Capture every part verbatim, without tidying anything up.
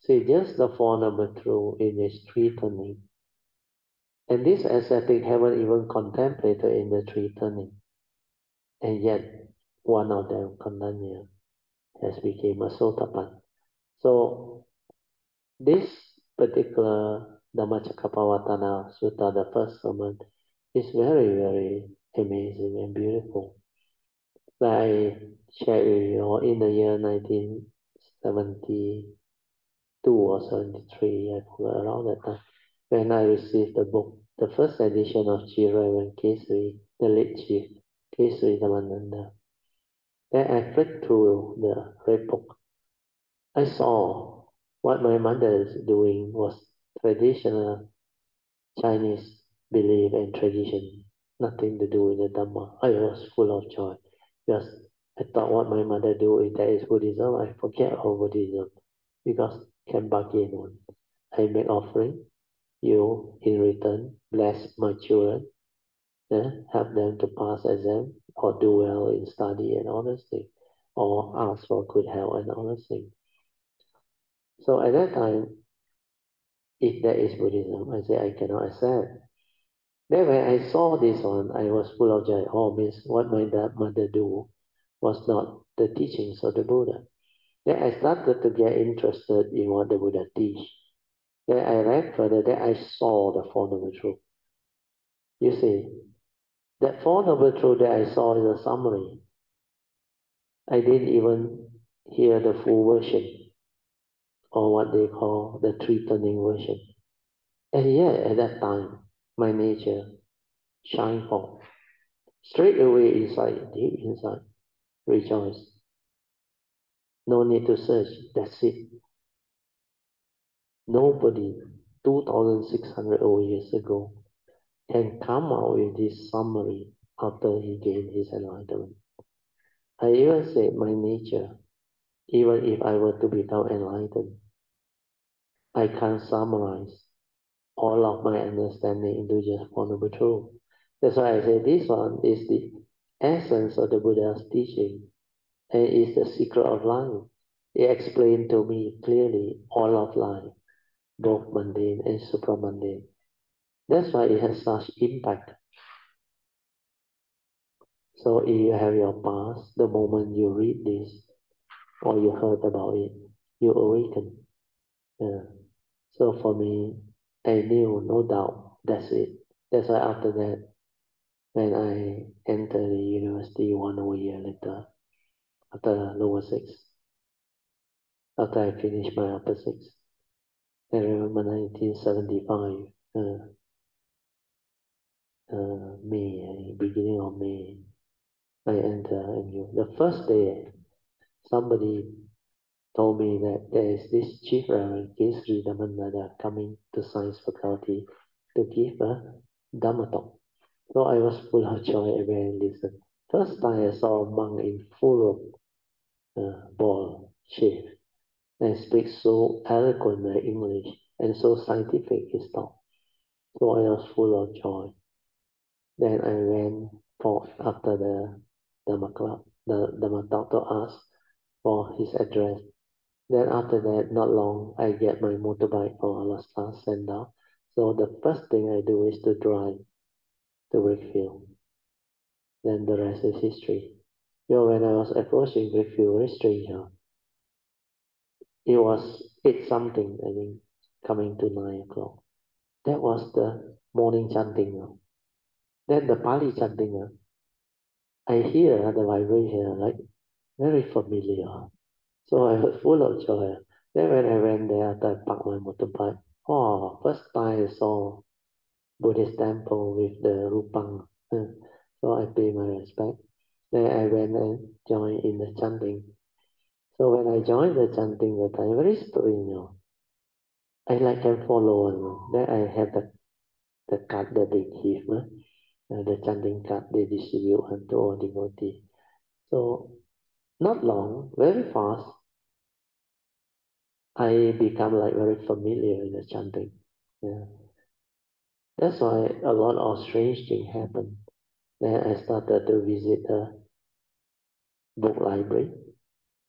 See, just the Four Noble Truths in its three turning. And this ascetic haven't even contemplated in the three turning. And yet, one of them, Kondanya, has become a Sotapan. So, this particular Dhammacakkappavattana Sutta, the first sermon, is very, very amazing and beautiful. Like I shared with you in the year nineteen seventy-two or seventy-three, I forgot around that time, when I received the book, the first edition of Chiravan Kesari, the late chief, Kesari Dhammananda. Then I flipped through the red book. I saw what my mother is doing was traditional Chinese belief and tradition, nothing to do with the Dhamma. I was full of joy because I thought what my mother do if that is Buddhism, I forget all Buddhism because can bargain one. I make offering, you in return bless my children, eh, help them to pass exam or do well in study and all those things, or ask for good health and all those things. So at that time, if that is Buddhism, I say I cannot accept. Then when I saw this one, I was full of joy. Oh, means what my mother do was not the teachings of the Buddha. Then I started to get interested in what the Buddha teach. Then I read further, then I saw the Four Noble Truths. You see, that Four Noble Truths that I saw is a summary. I didn't even hear the full version, or what they call the three turning version. And yet, at that time, my nature shined forth. Straight away inside, deep inside, rejoice. No need to search. That's it. Nobody two thousand six hundred years ago can come out with this summary after he gained his enlightenment. I even said my nature, even if I were to become enlightened, I can't summarize all of my understanding into just Four Noble Truths. That's why I say this one is the essence of the Buddha's teaching and is the secret of life. He explained to me clearly all of life, both mundane and supramundane. That's why it has such impact. So if you have your past, the moment you read this or you heard about it, you awaken. Yeah. So for me, I knew, no doubt, that's it. That's why after that, when I entered the university one whole year later, after lower six, after I finished my upper six, I remember nineteen seventy-five, uh, uh, May, beginning of May, I entered M U. The first day, somebody told me that there is this Chief Reverend Kesri Dhammananda coming to Science Faculty to give a Dhamma talk. So I was full of joy when I listened. First time I saw a monk in full of uh, ball shape and speak so eloquent English and so scientific his talk. So I was full of joy. Then I went for after the Dhamma club, the Dhamma talk to ask for his address. Then after that, not long, I get my motorbike from Alaska sent down. So the first thing I do is to drive to Wakefield. Then the rest is history. You know, when I was approaching Wakefield, very strange, huh? It was eight something, I think, coming to nine o'clock. That was the morning chanting. Huh? Then the Pali chanting, huh? I hear the vibration like very familiar. So I was full of joy. Then when I went there, after I parked my motorbike, oh, first time I saw Buddhist temple with the Rupang. Uh, So I pay my respect. Then I went and joined in the chanting. So when I joined the chanting that time, very strange, you know. I like can follow on. Then I have the, the card that they give, uh, the chanting card they distribute unto all devotees. So not long, very fast, I become like very familiar with the chanting. Yeah. That's why a lot of strange things happen. Then I started to visit the book library.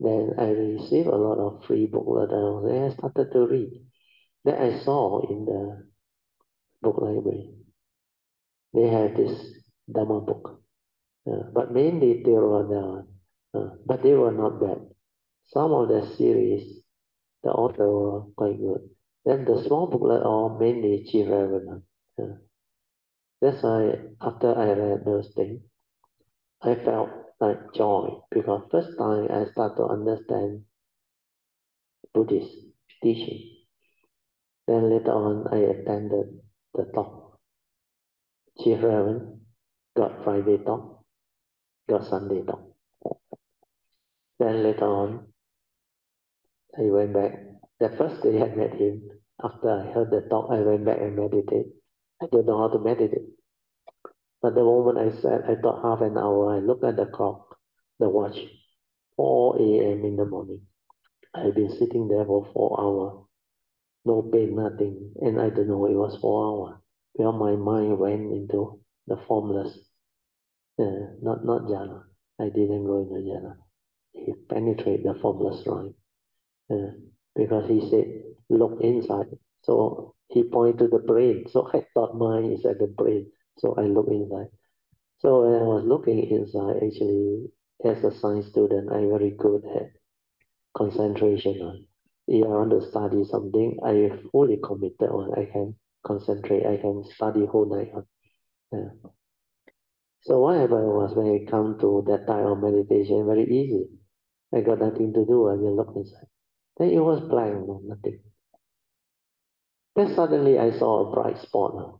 Then I received a lot of free booklet and I started to read. Then I saw in the book library, they have this Dhamma book. Uh, but mainly Theravada, uh, but they were not bad. Some of the series, the author were quite good. Then the small booklet are mainly Chiravana. Uh, that's why after I read those things, I felt like joy because first time I start to understand Buddhist teaching. Then later on I attended the talk. Chiravana got Friday talk, got Sunday talk. Then later on I went back. The first day I met him, after I heard the talk, I went back and meditated. I don't know how to meditate. But the moment I sat, I thought half an hour, I looked at the clock, the watch, four a m in the morning. I've been sitting there for four hours, no pain, nothing, and I don't know it was four hours. Well, my mind went into the formless, uh, not not jhana. I didn't go into jhana. It penetrated the formless mind. Uh, because he said, look inside. So he pointed to the brain. So I thought mine is at the brain. So I look inside. So when I was looking inside, actually, as a science student, I'm very good at concentration on. If I want to study something, I fully committed on. I can concentrate. I can study whole night on. Yeah. So what happened was when it come to that type of meditation, very easy. I got nothing to do. I just look inside. Then it was blank, no, nothing. Then suddenly I saw a bright spot, uh,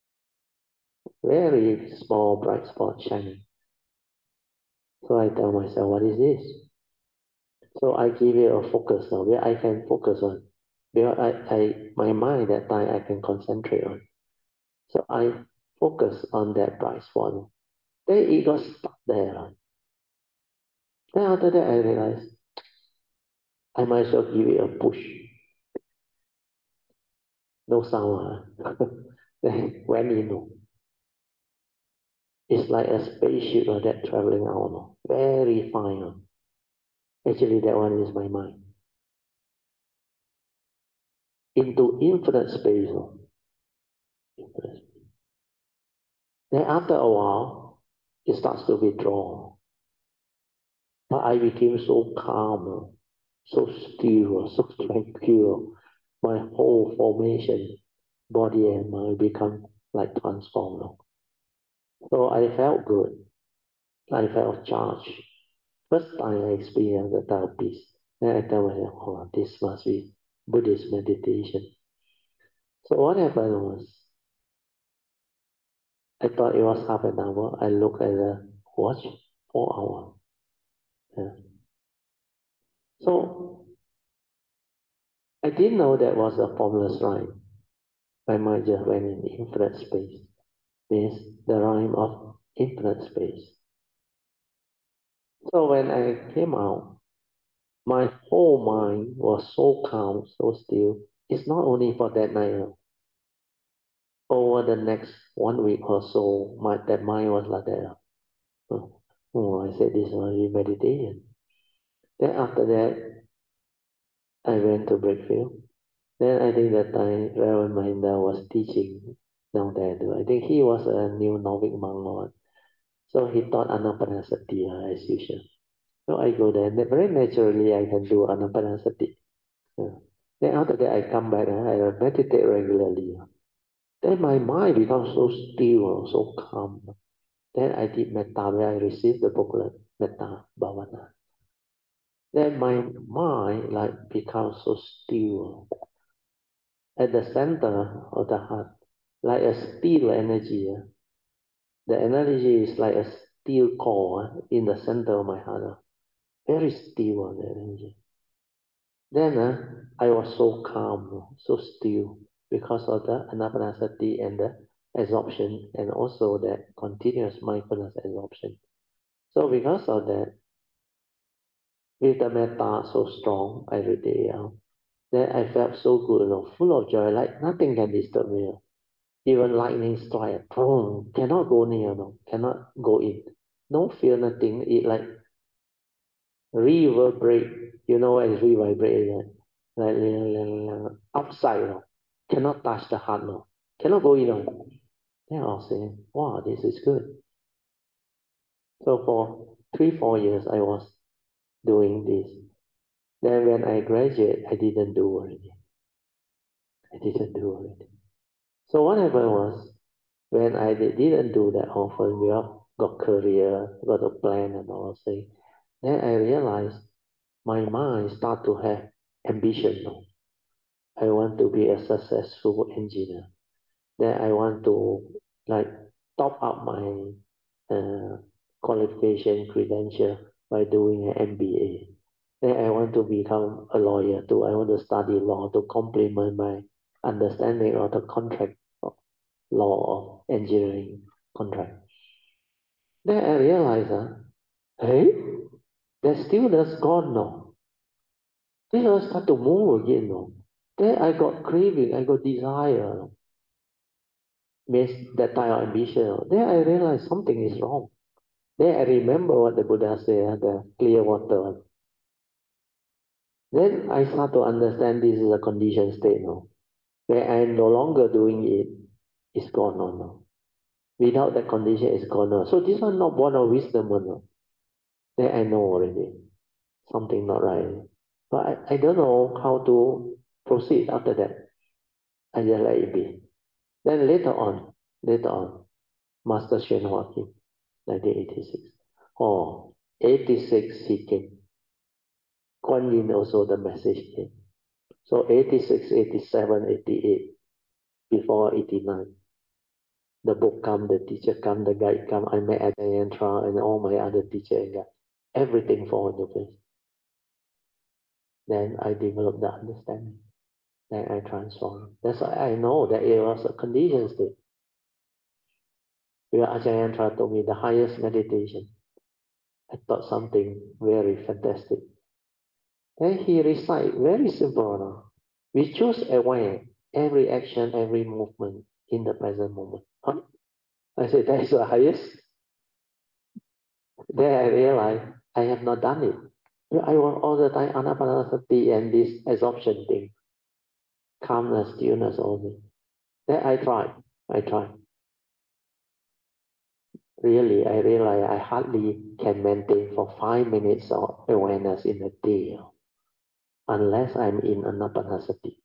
very small bright spot shining. So I tell myself, what is this? So I give it a focus now, where I can focus on. Because I, I my mind that time I can concentrate on. So I focus on that bright spot. Then it got stuck there. uh. Then after that I realized I might as well give it a push. No sound. Uh. Then went in. uh. It's like a spaceship uh, that traveling out. uh. Very fine. uh. Actually, that one is my mind. Into infinite space. oh. Then after a while, it starts to withdraw. But I became so calm, oh, so still, oh, so tranquil. My whole formation, body and mind become like transformed. oh. So I felt good. I felt charged. First time I experienced the type of peace. Then I tell myself, oh, this must be Buddhist meditation. So what happened was, I thought it was half an hour. I looked at the watch, four hours. Yeah. So I didn't know that was a formless rhyme. My mind just went in infinite space. Means the rhyme of infinite space. So when I came out, my whole mind was so calm, so still. It's not only for that night. Over the next one week or so, my that mind was like that. Oh, oh, I said this must be meditation. Then after that, I went to Brickfield. Then I think that time Reverend Mahinda was teaching down there too. I think he was a new Nordic monk lord. So he taught Anapanasati uh, as usual. So I go there. And very naturally, I can do Anapanasati. Yeah. Then after that, I come back. Uh, I meditate regularly. uh. Then my mind becomes so still, uh, so calm. Then I did Metta, where I received the booklet, Metta Bhavana. Then my mind like becomes so still. At the center of the heart, like a steel energy. uh, The energy is like a steel core uh, in the center of my heart. uh, Very steel, uh, the energy. Then uh, I was so calm, uh, so still, because of the anapanasati and the absorption, and also that continuous mindfulness absorption. So because of that, with the metta so strong every day, uh, then I felt so good, you know, full of joy, like nothing can disturb me. uh. Even lightning strike, boom, cannot go near, no, cannot go in. No fear, nothing. It like reverberate. You know what is reverberate? Like, like outside, you know, cannot touch the heart, no, cannot go in. You know. Then I'll say, wow, this is good. So for three, four years, I was doing this. Then when I graduate, I didn't do already. I didn't do already. So what happened was, when I didn't do that often, we all got career, got a plan and all things. Then I realized my mind start to have ambition now. I want to be a successful engineer. Then I want to like top up my uh, qualification credential by doing an M B A. Then I want to become a lawyer too. I want to study law to complement my understanding of the contract law of engineering contract. Then I realized, uh, hey, that stillness gone now. Then I start to move again now. Then I got craving, I got desire, means that type of ambition. Then I realized something is wrong. Then I remember what the Buddha said, the clear water. Then I start to understand this is a conditioned state now. Where I'm no longer doing it, it's gone on now. Without that condition, it's gone on. So this one not born of wisdom now. Then I know already. Something not right. But I, I don't know how to proceed after that. I just let it be. Then later on, later on, Master Xuan Hua came, nineteen eighty-six. Oh, eighty-six he came. Kuan Yin also the message came. So eighty-six, eighty-seven, eighty-eight, before eighty-nine. The book come, the teacher come, the guide come. I met Ajahn Yantra and all my other teacher and guide. Everything fall into place. Then I developed the understanding. Then I transformed. That's why I know that it was a conditioned state. Where Ajahn Yantra told me the highest meditation. I thought something very fantastic. Then he recite very simple. No? We choose aware every action, every movement in the present moment. Huh? I said, that is the highest. Then I realized I have not done it. I want all the time anapanasati and this absorption thing. Calmness, stillness, all this. Then I tried. I tried. Really, I realize I hardly can maintain for five minutes of awareness in a day unless I'm in anapanasati.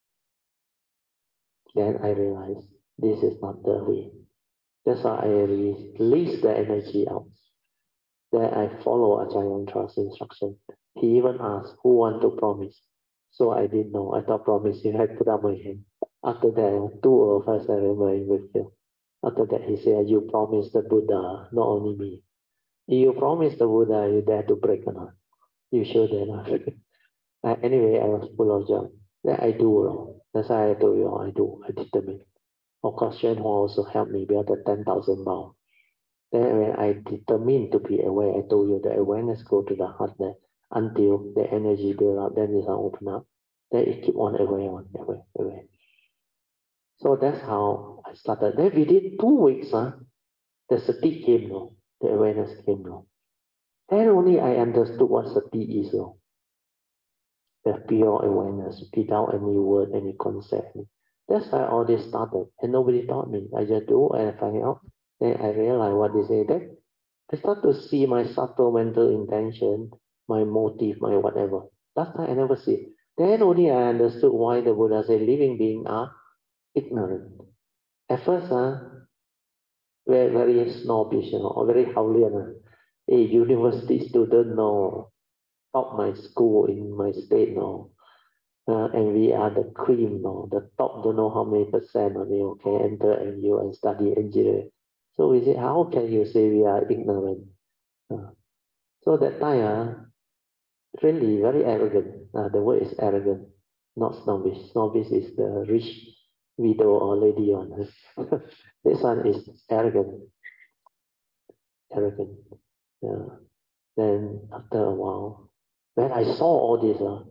Then I realize this is not the way. That's why I release the energy out. Then I follow Ajahn Yantra's instruction. He even asked, who want to promise? So I didn't know. I thought promising, I put up my hand. After that, two of us, I remember with him. After that, he said, you promised the Buddha, not only me. If you promised the Buddha, you dare to break or not? You sure dare not? uh, anyway, I was full of joy. Then I do. That's why I told you, I do. I determine. Of course, Xuan Hua also helped me build the ten thousand miles. Then when I determined to be aware, I told you the awareness go to the heart there until the energy build up, then it will open up. Then it keep on aware, on aware, aware. So that's how I started. Then within two weeks, huh, the sati came, no? The awareness came, no? Then only I understood what sati is, no? The pure awareness without any word, any concept. That's why all this started. And nobody taught me. I just do and I find out. Then I realize what they say. Then I start to see my subtle mental intention, my motive, my whatever. Last time I never see. Then only I understood why the Buddha said living beings are ignorant. At first, uh, very, very snobbish, you know, or very howlian. Uh, hey, university student, no. Top my school in my state, no. Uh, and we are the cream, no. The top don't know how many percent of you can enter N U and study engineering. So we say, how can you say we are ignorant? Uh, so that time, uh, really very arrogant. Uh, the word is arrogant, not snobbish. Snobbish is the rich widow or lady on this. This one is arrogant, arrogant. Yeah. Then after a while, when I saw all this, uh,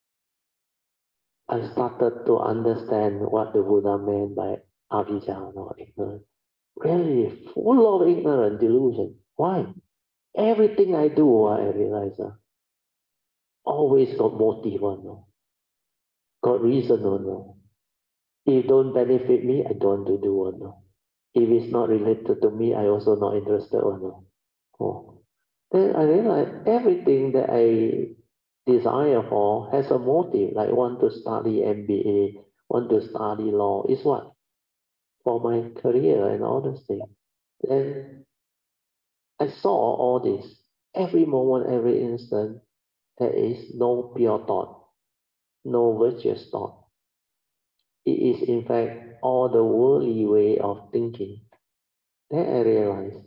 I started to understand what the Buddha meant by avijja, or ignorance. Really full of ignorant delusion. Why? Everything I do, uh, I realize, uh, always got motive one, no? Got reason one, no? If don't benefit me, I don't want to do one, no? If it's not related to me, I also not interested one, no? Oh. Then I realize everything that I desire for has a motive, like want to study M B A, want to study law, is what? For my career and all those things. Then I saw all this. Every moment, every instant, there is no pure thought, no virtuous thought. It is in fact all the worldly way of thinking. Then I realized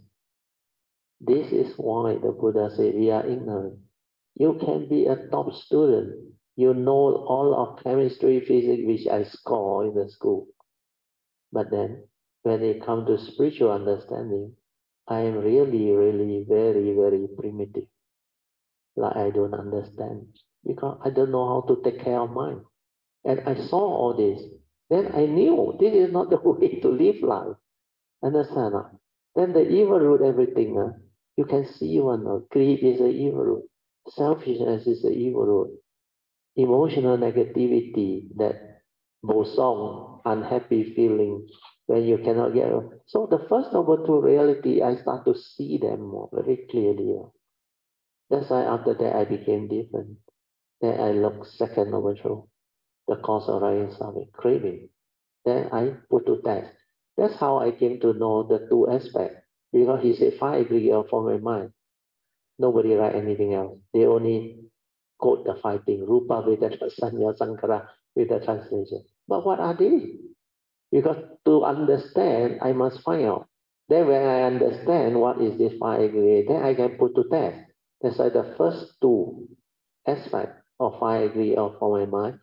this is why the Buddha said we are ignorant. You can be a top student. You know all of chemistry, physics, which I score in the school. But then, when it comes to spiritual understanding, I am really, really very, very primitive. Like I don't understand because I don't know how to take care of mine. And I saw all this. Then I knew this is not the way to live life. Understand? Uh? Then the evil root, everything, uh, you can see one. Uh, greed is the evil root. Selfishness is the evil root. Emotional negativity, that bosong, unhappy feeling when you cannot get. So the first noble truth reality, I start to see them more very clearly. That's why after that I became different. Then I look second noble truth, the cause of rising suffering, craving. Then I put to test. That's how I came to know the two aspects. Because he said five aggregate form my mind. Nobody write anything else. They only quote the five things, Rupa, Vedana, Sanya, Sankara, with the translation. But what are they? Because to understand, I must find out. Then when I understand what is this five aggregate, then I can put to test. That's why the first two aspects of five aggregate for my mind,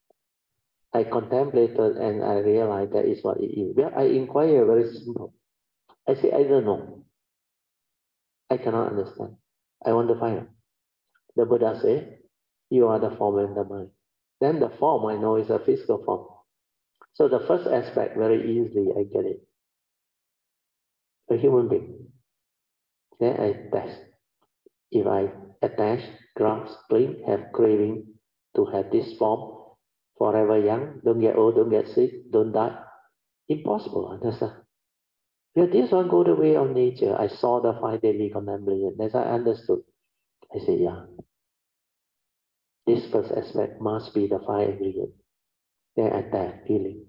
I contemplated and I realized that is what it is. Well, I inquire very simple. I say, I don't know. I cannot understand. I want to find out. The Buddha said, you are the form and the mind. Then the form I know is a physical form. So the first aspect, very easily I get it. A human being. Then I test. If I attach, grasp, cling, have craving to have this form, forever young, don't get old, don't get sick, don't die. Impossible, understand? Yeah, this one go the way of nature. I saw the five daily contemplation. As I understood, I said, yeah, this first aspect must be the five aggregate. Then attach feeling.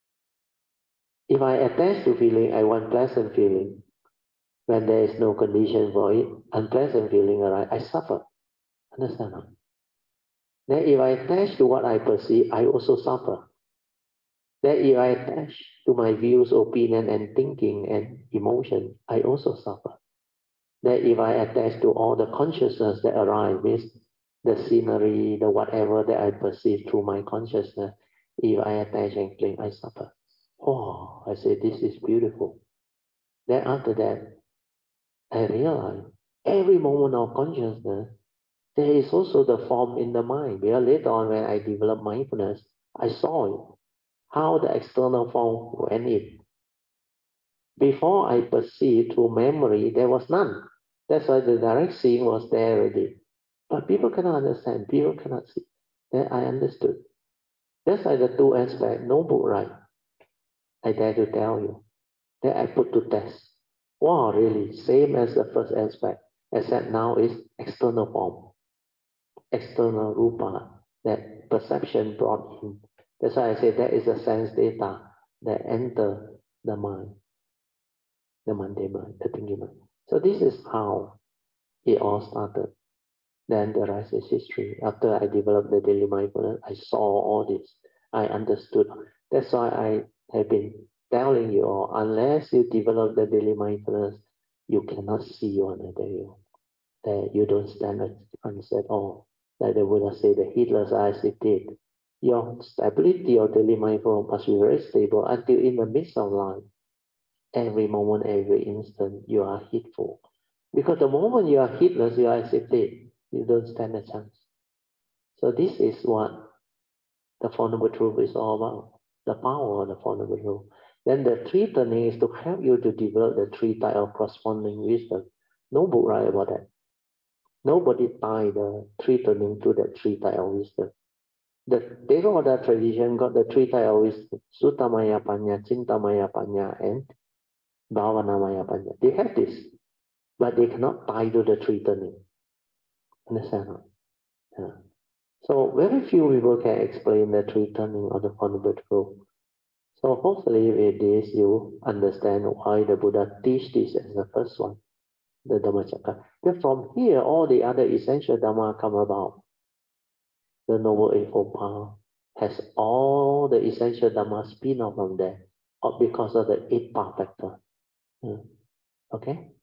If I attach to feeling, I want pleasant feeling. When there is no condition for it, unpleasant feeling arise, I suffer. Understand? Huh? Then if I attach to what I perceive, I also suffer. Then if I attach to my views, opinion, and thinking and emotion, I also suffer. Then if I attach to all the consciousness that arise, means the scenery, the whatever that I perceive through my consciousness, if I attach and cling, I suffer. Oh, I say, this is beautiful. Then after that, I realize every moment of consciousness, there is also the form in the mind. Because later on when I developed mindfulness, I saw it, how the external form went in. Before I perceived through memory, there was none. That's why the direct seeing was there already. But people cannot understand, people cannot see. Then I understood. That's why the two aspects, no book right. I dare to tell you. Then I put to test. Wow, really, same as the first aspect, except now is external form, external rupa, that perception brought in. That's why I say that is a sense data that enter the mind, the mundane mind, the thinking mind. So this is how it all started. Then the rest is history. After I developed the daily mindfulness, I saw all this. I understood. That's why I have been telling you all, unless you develop the daily mindfulness, you cannot see one another. You. That you don't stand a chance at all. Like the Buddha said, the heedless eyes it did. Your stability of daily mindfulness must be very stable until in the midst of life, every moment, every instant, you are heedful. Because the moment you are heedless, you are as if dead. You don't stand a chance. So this is what the Four Noble Truths is all about. The power of the Four Noble Truths. Then the three turning is to help you to develop the three type of corresponding wisdom. No book write about that. Nobody tied the three turning to the three type of wisdom. The Theravada tradition got the three type of wisdom: Suttamaya Panya, Chintamaya Panya, and Bhavanamaya Panya. They have this, but they cannot tie to the three turning. Understand? Yeah. So very few people can explain the three turning of the Four Noble Truths. So hopefully with this you understand why the Buddha teach this as the first one, the Dhammacakka. Then from here all the other essential Dhamma come about. The Noble Eightfold Path has all the essential Dhamma spin off from there, or because of the eight path factor. Hmm. Okay?